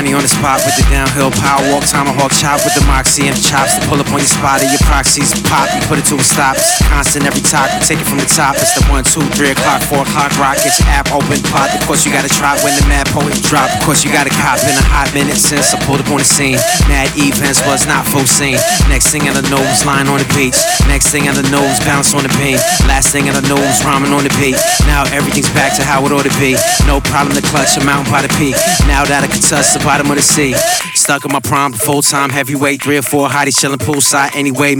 Johnny on the spot with the downhill power walk, tomahawk chop with the moxie and the chops to pull up on your spot or your proxies. Pop, you put it to a stop. It's constant every talk, we take it from the top. It's the 1, 2, 3 o'clock, 4 o'clock rock. Get your app open, pot. Of course you gotta try when the mad poet drop. Of course you gotta cop in a hot minute since I pulled up on the scene. Mad events was not foreseen. Next thing I know was lying on the beach. Next thing I know was bounce on the beam. Last thing I know was rhyming on the beat. Now everything's back to how it ought to be. No problem to clutch a mountain by the peak. Now that I can touch the bottom of the sea. Stuck in my prime, full-time heavyweight, 3 or 4 hotties chillin' poolside anyway.